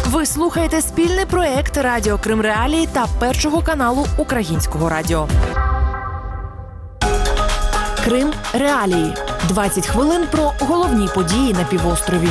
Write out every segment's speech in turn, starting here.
Ви слухаєте спільний проєкт Радіо Крим Реалії та Першого каналу Українського радіо. Крим Реалії. 20 хвилин про головні події на півострові.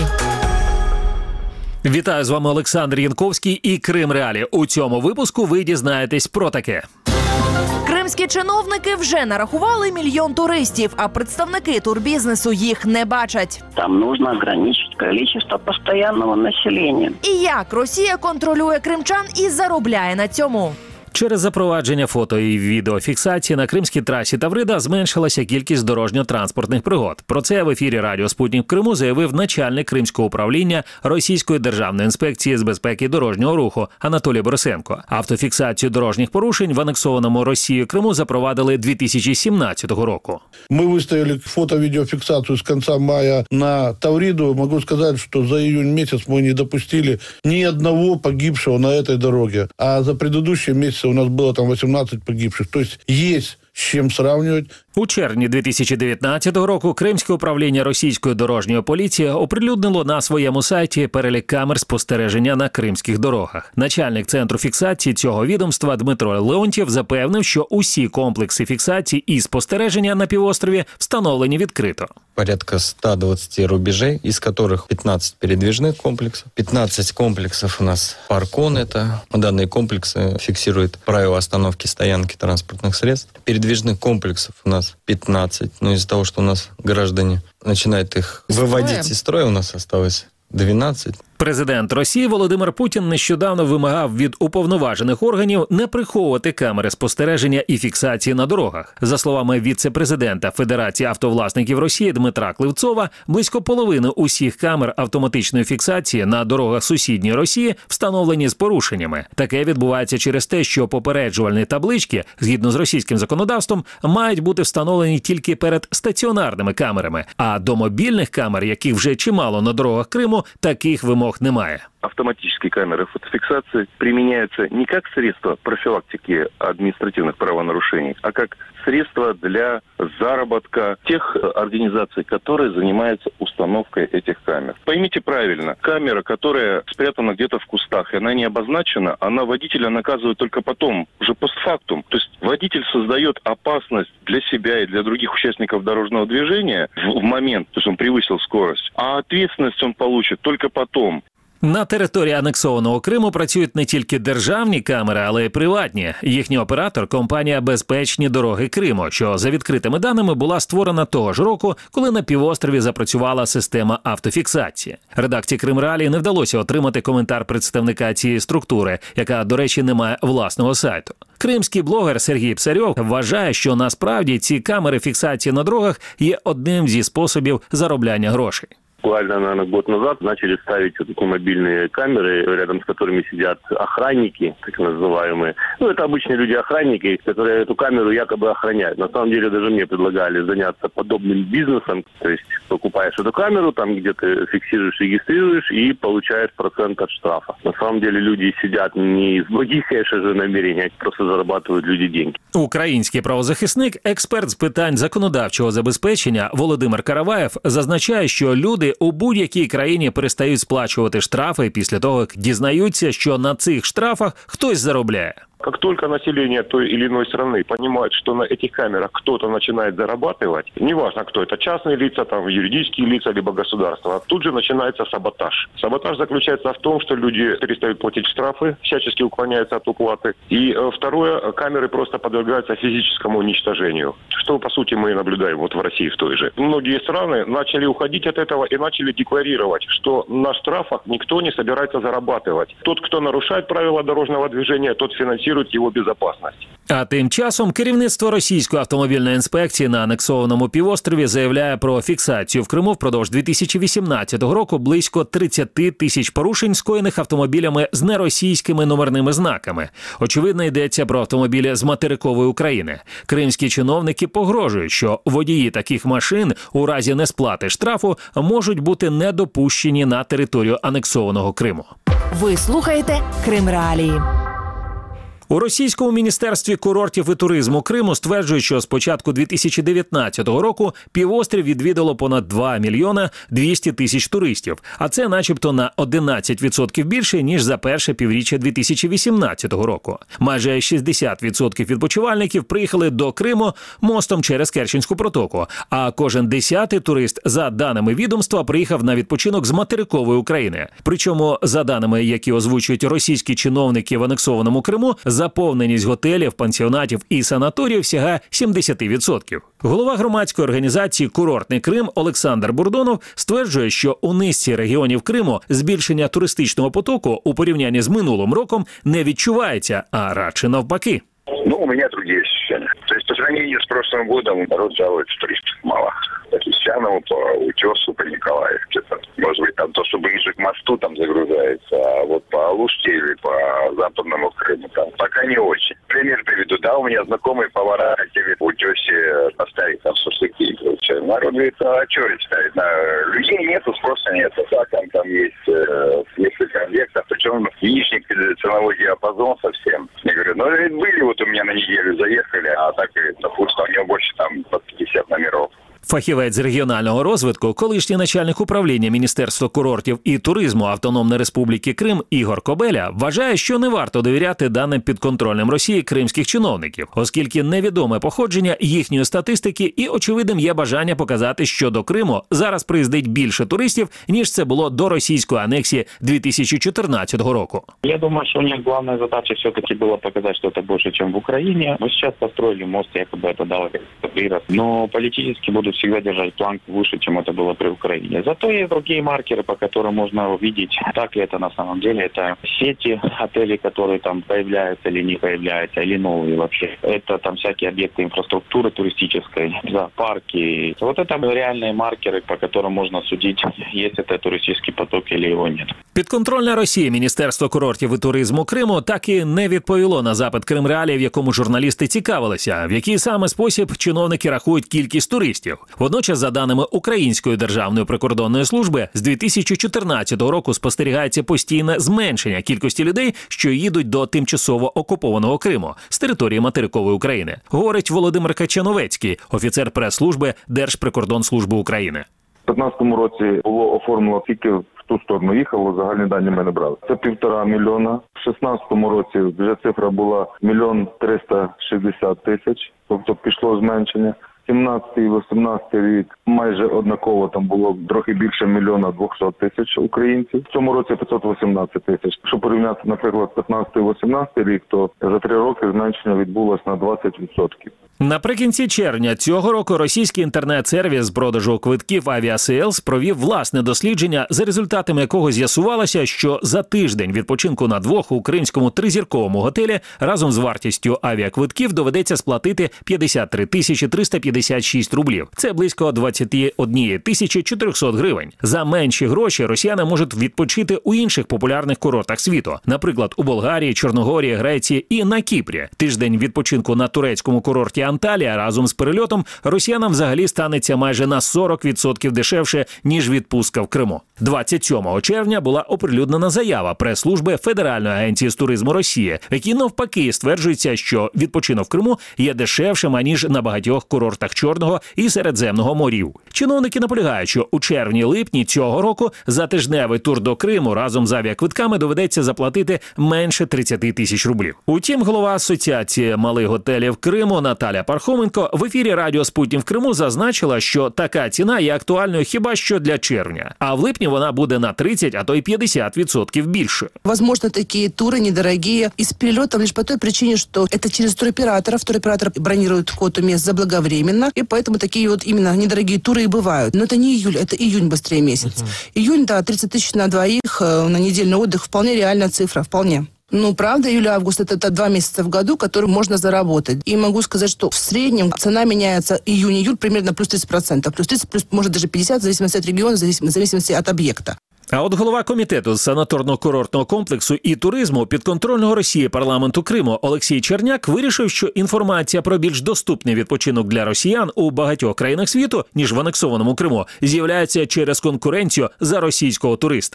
Вітаю, з вами Олександр Янковський і Крим Реалії. У цьому випуску ви дізнаєтесь про таке. Кримські чиновники вже нарахували 1 мільйон туристів, а представники турбізнесу їх не бачать. Там нужно ограничить количество постоянного населения. І як Росія контролює кримчан і заробляє на цьому? Через запровадження фото і відеофіксації на кримській трасі Таврида зменшилася кількість дорожньо-транспортних пригод. Про це в ефірі Радіо Спутник в Криму заявив начальник Кримського управління Російської державної інспекції з безпеки дорожнього руху Анатолій Борисенко. Автофіксацію дорожніх порушень в анексованому Росією Криму запровадили 2017 року. Мы выставили фото-видеофиксацию с конца мая на Тавриду. Могу сказать, что за июнь месяц мы не допустили ни одного погибшего на этой дороге. А за предыдущие месяцы у нас было там 18 погибших. То есть есть з чим сравнювати. У червні 2019 року Кримське управління російської дорожньої поліції оприлюднило на своєму сайті перелік камер спостереження на кримських дорогах. Начальник центру фіксації цього відомства Дмитро Леонтьєв запевнив, що усі комплекси фіксації і спостереження на півострові встановлені відкрито. Порядка 120 рубежей, из которых 15 передвижных комплексов, 15 комплексов у нас паркон. Данные комплексы фиксируют правила остановки, стоянки транспортных средств. Передвижных комплексов у нас 15, но из-за того, что у нас граждане начинают их выводить из строя, у нас осталось 12. Президент Росії Володимир Путін нещодавно вимагав від уповноважених органів не приховувати камери спостереження і фіксації на дорогах. За словами віце-президента Федерації автовласників Росії Дмитра Кливцова, близько половини усіх камер автоматичної фіксації на дорогах сусідньої Росії встановлені з порушеннями. Таке відбувається через те, що попереджувальні таблички, згідно з російським законодавством, мають бути встановлені тільки перед стаціонарними камерами, а до мобільних камер, яких вже чимало на дорогах Криму, таких вимог немає. Автоматические камеры фотофиксации применяются не как средство профилактики административных правонарушений, а как средство для заработка тех организаций, которые занимаются установкой этих камер. Поймите правильно, камера, которая спрятана где-то в кустах, и она не обозначена, она водителя наказывает только потом, уже постфактум. То есть водитель создает опасность для себя и для других участников дорожного движения в момент, то есть он превысил скорость, а ответственность он получит только потом. На території анексованого Криму працюють не тільки державні камери, але й приватні. Їхній оператор – компанія «Безпечні дороги Криму», що за відкритими даними була створена того ж року, коли на півострові запрацювала система автофіксації. Редакції Крим Реалії не вдалося отримати коментар представника цієї структури, яка, до речі, не має власного сайту. Кримський блогер Сергій Псарьов вважає, що насправді ці камери фіксації на дорогах є одним зі способів заробляння грошей. Буквально, наверное, год назад начали ставить вот такие мобильные камеры, рядом с которыми сидят охранники, так называемые. Ну, это обычные люди-охранники, которые эту камеру якобы охраняют. На самом деле, даже мне предлагали заняться подобным бизнесом. То есть, покупаешь эту камеру, там где ты фиксируешь, регистрируешь и получаешь процент от штрафа. На самом деле, люди сидят не из благих, конечно же, намерений, а просто зарабатывают люди деньги. Український правозахисник, експерт з питань законодавчого забезпечення Володимир Караваєв зазначає, що люди у будь-якій країні перестають сплачувати штрафи після того, як дізнаються, що на цих штрафах хтось заробляє. Как только население той или иной страны понимает, что на этих камерах кто-то начинает зарабатывать, неважно кто это, частные лица, там, юридические лица, либо государство, тут же начинается саботаж. Саботаж заключается в том, что люди перестают платить штрафы, всячески уклоняются от уплаты. И второе, камеры просто подвергаются физическому уничтожению. Что, по сути, мы наблюдаем вот в России в той же. Многие страны начали уходить от этого и начали декларировать, что на штрафах никто не собирается зарабатывать. Тот, кто нарушает правила дорожного движения, тот финансирует його безпечність. А тим часом керівництво Російської автомобільної інспекції на анексованому півострові заявляє про фіксацію в Криму впродовж 2018 року близько 30 тисяч порушень, скоєних автомобілями з неросійськими номерними знаками. Очевидно, йдеться про автомобілі з материкової України. Кримські чиновники погрожують, що водії таких машин у разі несплати штрафу можуть бути недопущені на територію анексованого Криму. Ви слухаєте Крим Реалії. У російському міністерстві курортів і туризму Криму стверджують, що з початку 2019 року півострів відвідало понад 2 мільйона 200 тисяч туристів, а це начебто на 11% більше, ніж за перше півріччя 2018 року. Майже 60% відпочивальників приїхали до Криму мостом через Керченську протоку, а кожен 10-й турист, за даними відомства, приїхав на відпочинок з материкової України. Причому, за даними, які озвучують російські чиновники в анексованому Криму, заповненість готелів, пансіонатів і санаторіїв сягає 70%. Голова громадської організації «Курортний Крим» Олександр Бурдонов стверджує, що у низці регіонів Криму збільшення туристичного потоку у порівнянні з минулим роком не відчувається, а радше навпаки. У меня другие ощущения. То есть по сравнению с прошлым годом народ жалуется, туристов мало. По Песчаному, по Утесу, по Николаевке. Может быть, там то, что ближе к мосту там загружается, а вот по Алуште или по Западному Крыму там пока не очень. Пример приведу. Да, у меня знакомые повара хотели в Утесе поставить там шашлыки и прочее. Народ говорит, а что это ставить? Людей нету, спроса нет. Так, там есть несколько объектов, причем нижний ценовой диапазон совсем. Я говорю, были вот у меня на неделю заехали, а так, допустим, у него больше там под 50 номеров. Фахівець з регіонального розвитку, колишній начальник управління Міністерства курортів і туризму Автономної Республіки Крим Ігор Кобеля вважає, що не варто довіряти даним підконтрольним Росії кримських чиновників, оскільки невідоме походження їхньої статистики і очевидним є бажання показати, що до Криму зараз приїздить більше туристів, ніж це було до російської анексії 2014 року. Я думаю, что у них главная задача все-таки была показать, что это больше, чем в Украине. Мы сейчас построили мост, якобы это дало прирост. Но политически будут всегда держать планку выше, чем это было при Украине. Зато есть другие маркеры, по которым можно увидеть, так ли это на самом деле. Это сети отелей, которые там появляются или не появляются, или новые вообще. Это там всякие объекты инфраструктуры туристической, зоопарки. Вот это реальные маркеры, по которым можно судить, есть это туристический поток или его нет. Підконтрольне Росії Міністерство курортів і туризму Криму так і не відповіло на запит Кримреалії, в якому журналісти цікавилися, в який саме спосіб чиновники рахують кількість туристів. Водночас, за даними Української державної прикордонної служби, з 2014 року спостерігається постійне зменшення кількості людей, що їдуть до тимчасово окупованого Криму з території материкової України, говорить Володимир Качановецький, офіцер прес-служби Держприкордонслужби України. У 2015 році було оформлено тільки в ту сторону їхало, загальні дані ми не брали. Це 1,5 мільйона. В 2016 році вже цифра була 1 360 000, тобто пішло зменшення. 17-й і 18-й рік майже однаково, там було трохи більше 1 200 000 українців. В цьому році 518 000. Якщо порівняти, наприклад, 15-18 рік, то за 3 роки зменшення відбулось на 20%. Наприкінці червня цього року російський інтернет-сервіс з продажу квитків Aviasales провів власне дослідження, за результатами якого з'ясувалося, що за тиждень відпочинку на двох у кримському 3-зірковому готелі разом з вартістю авіаквитків доведеться сплатити 53 356 рублів. Це близько 21 400 гривень. За менші гроші росіяни можуть відпочити у інших популярних курортах світу, наприклад, у Болгарії, Чорногорії, Греції і на Кіпрі. Тиждень відпочинку на турецькому курорті Анталія разом з перельотом росіянам взагалі станеться майже на 40% дешевше, ніж відпустка в Криму. 27 червня була оприлюднена заява прес-служби Федеральної агенції з туризму Росії, в якій навпаки стверджується, що відпочинок в Криму є дешевшим, аніж на багатьох курортах Чорного і Середземного морів. Чиновники наполягають, що у червні-липні цього року за тижневий тур до Криму разом з авіаквитками доведеться заплатити менше 30 000 рублів. Утім, голова Асоціації малих готелів Криму Наталя Пархоменко в ефірі радіо «Спутник» в Криму зазначила, що така ціна є актуальною хіба що для червня, а в липні вона буде на 30, а то й 50% більше. Возможно, такие туры недорогие и с перелетом лишь по той причине, что это через туроператора. Туроператор бронирует квоту мест заблаговременно, и поэтому такие вот именно недорогие туры и бывают. Но это не июль, это июнь быстрее месяц. Июнь, да, 30 000 на двоих, на недельный отдых, вполне реальная цифра, вполне. Правда, июль-август – это 2 месяца в году, которые можно заработать. И могу сказать, что в среднем цена меняется июнь-июль примерно плюс 30%. Плюс 30, плюс, может, даже 50, в зависимости от региона, в зависимости от объекта. А от голова комітету з санаторно-курортного комплексу і туризму підконтрольного Росії парламенту Криму Олексій Черняк вирішив, що інформація про більш доступний відпочинок для росіян у багатьох країнах світу, ніж в анексованому Криму, з'являється через конкуренцію за російського туриста.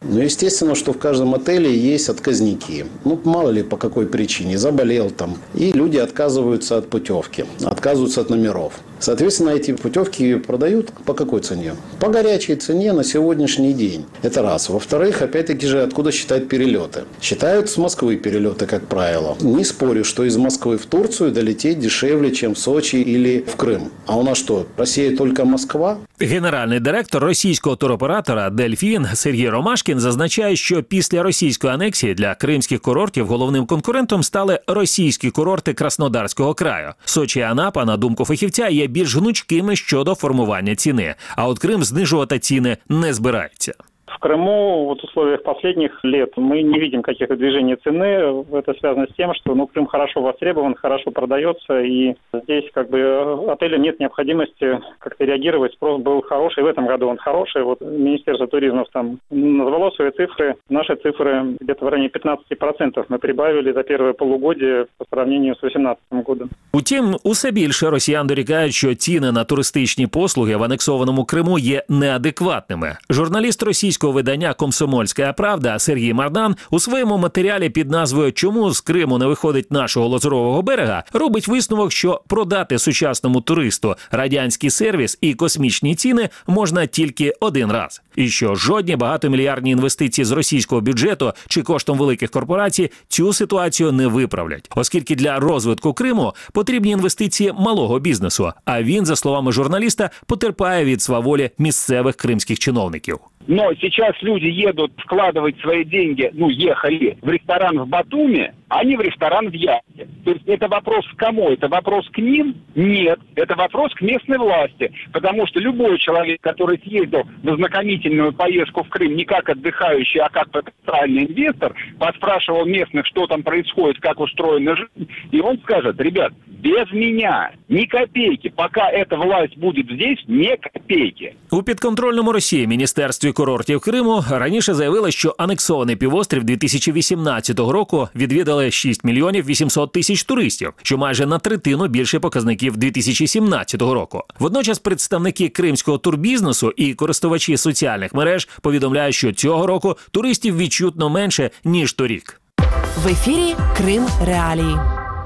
Ну, естественно, что в каждом отеле есть отказники. Ну, мало ли по какой причине, заболел там. И люди отказываются от путевки, отказываются от номеров. Соответственно, эти путевки продают по какой цене? По горячей цене на сегодняшний день. Это раз. Во-вторых, опять-таки же, откуда считать перелеты? Считают с Москвы перелеты, как правило. Не спорю, что из Москвы в Турцию долететь дешевле, чем в Сочи или в Крым. А у нас что, Россия только Москва? Генеральний директор російського туроператора «Дельфін» Сергій Ромашкін зазначає, що після російської анексії для кримських курортів головним конкурентом стали російські курорти Краснодарського краю. Сочі і Анапа, на думку фахівця, є більш гнучкими щодо формування ціни. А от Крим знижувати ціни не збирається. В Крыму вот в условиях последних лет мы не видим каких-то движений цены. Это связано с тем, что Крым хорошо востребован, хорошо продается, и здесь отелям нет необходимости как-то реагировать. Спрос был хороший, в этом году он хороший. Вот Министерство туризма там назвало свои цифры. Наши цифры где-то в районе 15% мы прибавили за первое полугодие по сравнению с 2018 годом. Утім, усе більше росіян дорікають, що ціни на туристичні послуги в анексованому Криму є неадекватними. Журналіст російського видання «Комсомольська правда» Сергій Мардан у своєму матеріалі під назвою «Чому з Криму не виходить нашого лазурового берега» робить висновок, що продати сучасному туристу радянський сервіс і космічні ціни можна тільки один раз. І що жодні багатомільярдні інвестиції з російського бюджету чи коштом великих корпорацій цю ситуацію не виправлять. Оскільки для розвитку Криму потрібні інвестиції малого бізнесу, а він, за словами журналіста, потерпає від сваволі місцевих кримських чиновників. Но сейчас люди едут вкладывать свои деньги, ехали в ресторан в Батуми, а не в ресторан в Ялте. То есть это вопрос к кому? Это вопрос к ним? Нет. Это вопрос к местной власти. Потому что любой человек, который съездил в ознакомительную поездку в Крым не как отдыхающий, а как потенциальный инвестор, поспрашивал местных, что там происходит, как устроена жизнь, и он скажет: ребят, без меня ни копейки. Пока эта власть будет здесь, ни копейки. У підконтрольному Росії Міністерстві курортів Криму раніше заявили, що анексований півострів 2018 року відвідали 6 мільйонів 800 тисяч туристів, що майже на третину більше показників 2017 року. Водночас представники кримського турбізнесу і користувачі соціальних мереж повідомляють, що цього року туристів відчутно менше, ніж торік. В ефірі «Крим Реалії».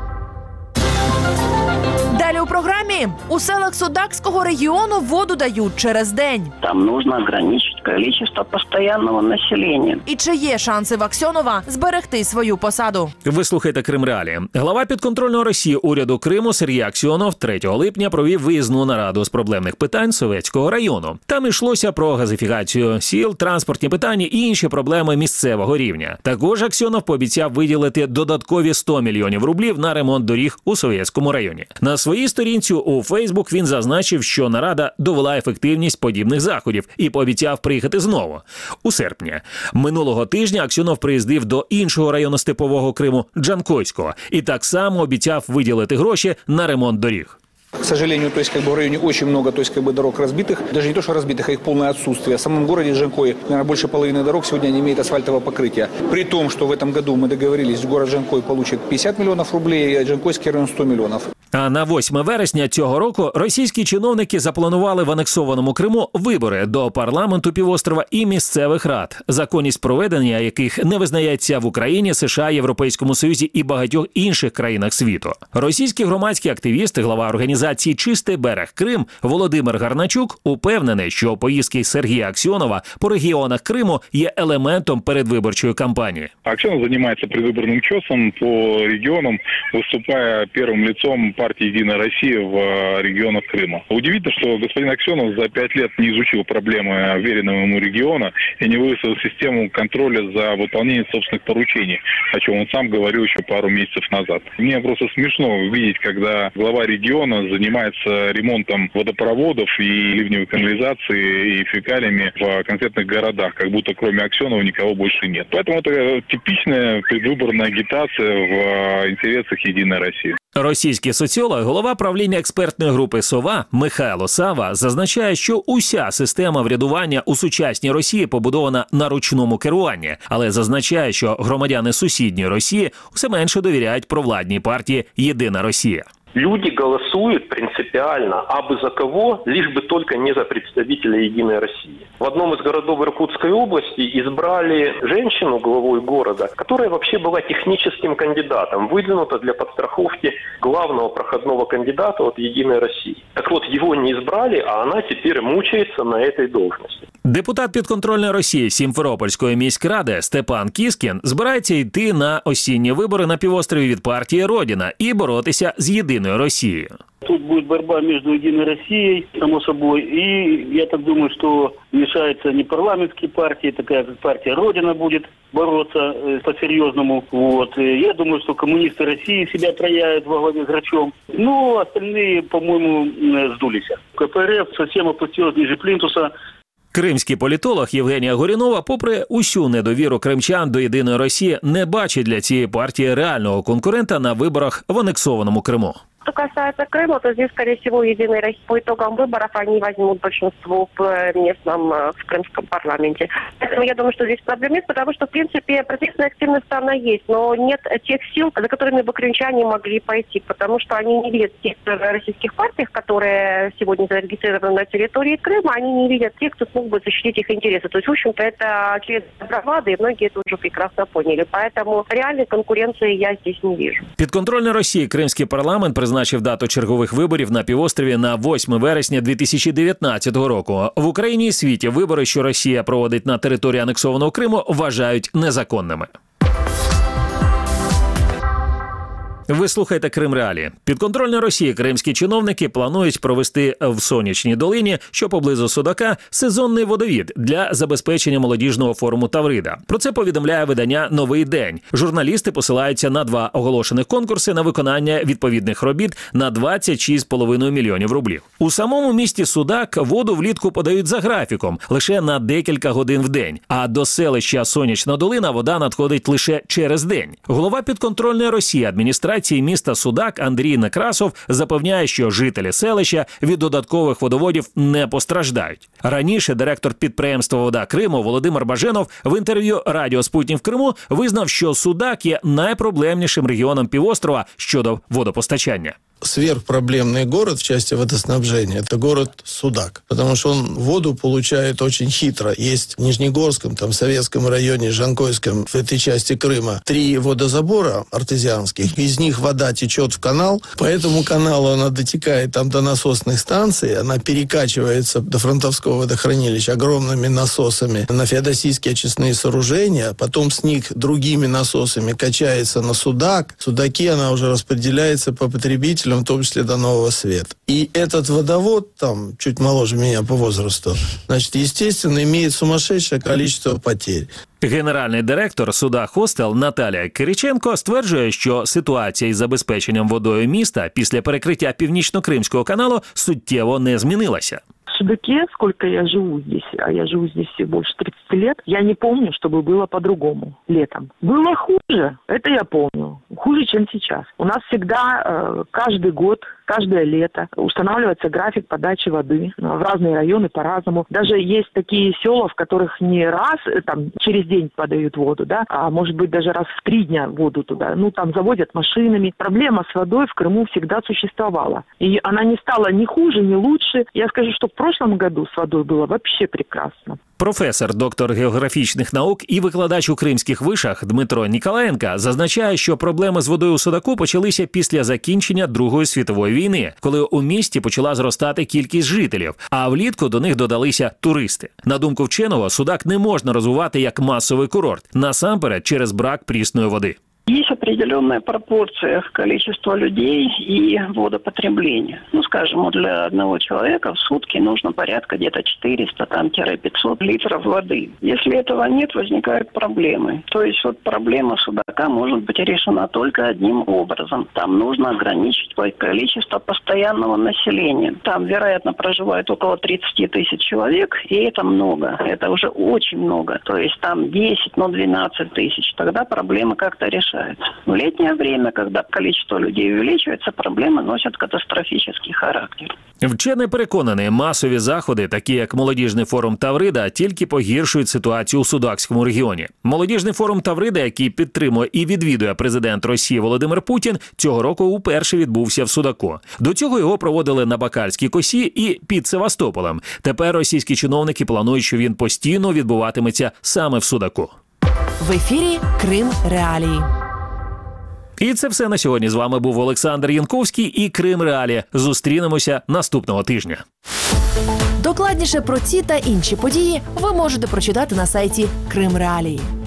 Далі у програмі. У селах Судакського регіону воду дають через день. Там нужно ограничить количество постоянного населения. І чи є шанси в Аксьонова зберегти свою посаду? Ви слухаєте «Крим Реалії». Глава підконтрольного Росії уряду Криму Сергій Аксьонов 3 липня провів виїзну нараду з проблемних питань Советського району. Там йшлося про газифікацію сіл, транспортні питання і інші проблеми місцевого рівня. Також Аксьонов пообіцяв виділити додаткові 100 мільйонів рублів на ремонт доріг у Советському районі. На своїй сторінці у Фейсбук він зазначив, що нарада довела ефективність подібних заходів і пообіцяв приїхати знову у серпні. Минулого тижня Аксьонов приїздив до іншого району степового Криму – Джанкойського і так само обіцяв виділити гроші на ремонт доріг. К сожалению, в районе очень много, дорог разбитых. Даже не то, что разбитых, а их полное отсутствие. В самом городе Джанкой, наверное, больше половины дорог сегодня не имеет асфальтового покрытия. При том, что в этом году мы договорились, город Джанкой получит 50 миллионов рублей, а Джанкойский район 100 миллионов. А на 8 вересня цього року російські чиновники запланували в анексованому Криму вибори до парламенту півострова і місцевих рад, законність проведення яких не визнається в Україні, США, Європейському Союзі і багатьох інших країнах світу. Російські громадські активісти, глава організації «Чистий берег Крим» Володимир Гарначук упевнений, що поїздки Сергія Аксьонова по регіонах Криму є елементом передвиборчої кампанії. Аксьонов займається предвыборным чесом по регионам, выступая первым лицом партии «Единая Россия» в регионах Крыма. Удивительно, что господин Аксьонов за 5 лет не изучил проблемы веренного ему региона и не выстроил систему контроля за выполнением собственных поручений, о чем он сам говорил еще пару месяцев назад. Мне просто смешно видеть, когда глава региона занимается ремонтом водопроводов и ливневой канализации и фекалиями в конкретных городах, как будто кроме Аксьонова никого больше нет. Поэтому это типичная предвыборная агитация в интересах «Единой России». Російський соціолог, голова правління експертної групи «Сова» Михайло Сава зазначає, що уся система врядування у сучасній Росії побудована на ручному керуванні, але зазначає, що громадяни сусідньої Росії усе менше довіряють провладній партії «Єдина Росія». Люди голосуют принципиально, абы за кого, лишь бы только не за представителя «Единой России». В одном из городов Иркутской области избрали женщину главой города, которая вообще была техническим кандидатом, выдвинута для подстраховки главного проходного кандидата от «Единой России». Так вот, его не избрали, а она теперь мучается на этой должности. Депутат підконтрольної Росії Сімферопольської міськради Степан Кіскін збирається йти на осінні вибори на півострові від партії «Родина» і боротися з «Єдиною Росією». Тут будет борьба между «Единой Россией», само собой, и я так думаю, что мешаются не парламентские партии, такая как партия «Родина» будет бороться по-серьезному. Вот. Я думаю, что коммунисты России себя проявят во главе с Грачом. Ну, остальные, по-моему, сдулись. КПРФ совсем опустилась ниже плинтуса. Кримський політолог Євгенія Горінова, попри усю недовіру кримчан до «Єдиної Росії», не бачить для цієї партії реального конкурента на виборах в анексованому Криму. Что касается Крыма, то здесь, скорее всего, «Единая Россия» по итогам выборов они возьмут большинство в местном, в крымском парламенте. Поэтому я думаю, что здесь проблем нет, потому что, в принципе, протестная активность она есть, но нет тех сил, за которыми бы крымчане могли пойти, потому что они не видят тех российских партий, которые сегодня зарегистрированы на территории Крыма, они не видят тех, кто смог бы защитить их интересы. То есть, в общем-то, это очевидная бравада, и многие это уже прекрасно поняли. Поэтому реальной конкуренции я здесь не вижу. Підконтрольний Росії кримський парламент призначив дату чергових виборів на півострові на 8 вересня 2019 року. В Україні і світі вибори, що Росія проводить на території анексованого Криму, вважають незаконними. Ви слухаєте Крим Реалії. Підконтрольні Росії кримські чиновники планують провести в Сонячній долині, що поблизу Судака, сезонний водовід для забезпечення молодіжного форуму Таврида. Про це повідомляє видання «Новий день». Журналісти посилаються на 2 оголошених конкурси на виконання відповідних робіт на 26,5 мільйонів рублів. У самому місті Судак воду влітку подають за графіком, лише на декілька годин в день, а до селища Сонячна долина вода надходить лише через день. Голова підконтрольної Росії адміністрації міста Судак Андрій Некрасов запевняє, що жителі селища від додаткових водоводів не постраждають. Раніше директор підприємства «Вода Криму» Володимир Баженов в інтерв'ю радіо «Спутник» в Криму визнав, що Судак є найпроблемнішим регіоном півострова щодо водопостачання. Сверхпроблемный город в части водоснабжения – это город Судак, потому что он воду получает очень хитро. Есть в Нижнегорском, там, Советском районе, Жанкойском, в этой части Крыма 3 водозабора артезианских, из них вода течет в канал, по этому каналу она дотекает там до насосных станций, она перекачивается до Фронтовского водохранилища огромными насосами на феодосийские очистные сооружения, потом с них другими насосами качается на Судак, в Судаке она уже распределяется по потребителям, в том числе до Нового Света. И этот водовод, там, чуть моложе меня по возрасту, значит, естественно, имеет сумасшедшее количество потерь. Генеральний директор суда «Хостел» Наталія Кириченко стверджує, що ситуація із забезпеченням водою міста після перекриття Північно-Кримського каналу суттєво не змінилася. В Судаке, сколько я живу здесь, а я живу здесь больше 30 лет, я не помню, чтобы было по-другому летом. Было хуже, это я помню, хуже, чем сейчас. У нас всегда каждый год, каждое лето устанавливается график подачи воды в разные районы по-разному. Даже есть такие села, в которых не раз там через день подают воду, да, а может быть даже раз в 3 дня воду туда. Ну, там заводят машинами. Проблема с водой в Крыму всегда существовала. И она не стала ни хуже, ни лучше. Я скажу, что в прошлом году с водой было вообще прекрасно. Професор, доктор географічних наук і викладач у кримських вишах Дмитро Ніколаєнко зазначає, що проблеми з водою у Судаку почалися після закінчення Другої світової війни, коли у місті почала зростати кількість жителів, а влітку до них додалися туристи. На думку вченого, Судак не можна розвивати як масовий курорт, насамперед через брак прісної води. Есть определенная пропорция количества людей и водопотребления. Ну, скажем, для одного человека в сутки нужно порядка где-то 400-500 литров воды. Если этого нет, возникают проблемы. То есть вот проблема Судака может быть решена только одним образом. Там нужно ограничить количество постоянного населения. Там, вероятно, проживает около 30 тысяч человек, и это много. Это уже очень много. То есть там 10, 12 тысяч. Тогда проблема как-то решается. касается. В летнее время, когда количество людей увеличивается, проблемы носят катастрофический характер. Вчений переконаний, масові заходи, такі як Молодіжний форум Таврида, тільки погіршують ситуацію у Судакському регіоні. Молодіжний форум Таврида, який підтримує і відвідує президент Росії Володимир Путін, цього року уперше відбувся в Судаку. До цього його проводили на Бакальській косі і під Севастополем. Тепер російські чиновники планують, що він постійно відбуватиметься саме в Судаку. В ефірі Крим Реалії. І це все на сьогодні. З вами був Олександр Янковський і Крим Реалії. Зустрінемося наступного тижня. Докладніше про ці та інші події ви можете прочитати на сайті Крим Реалії.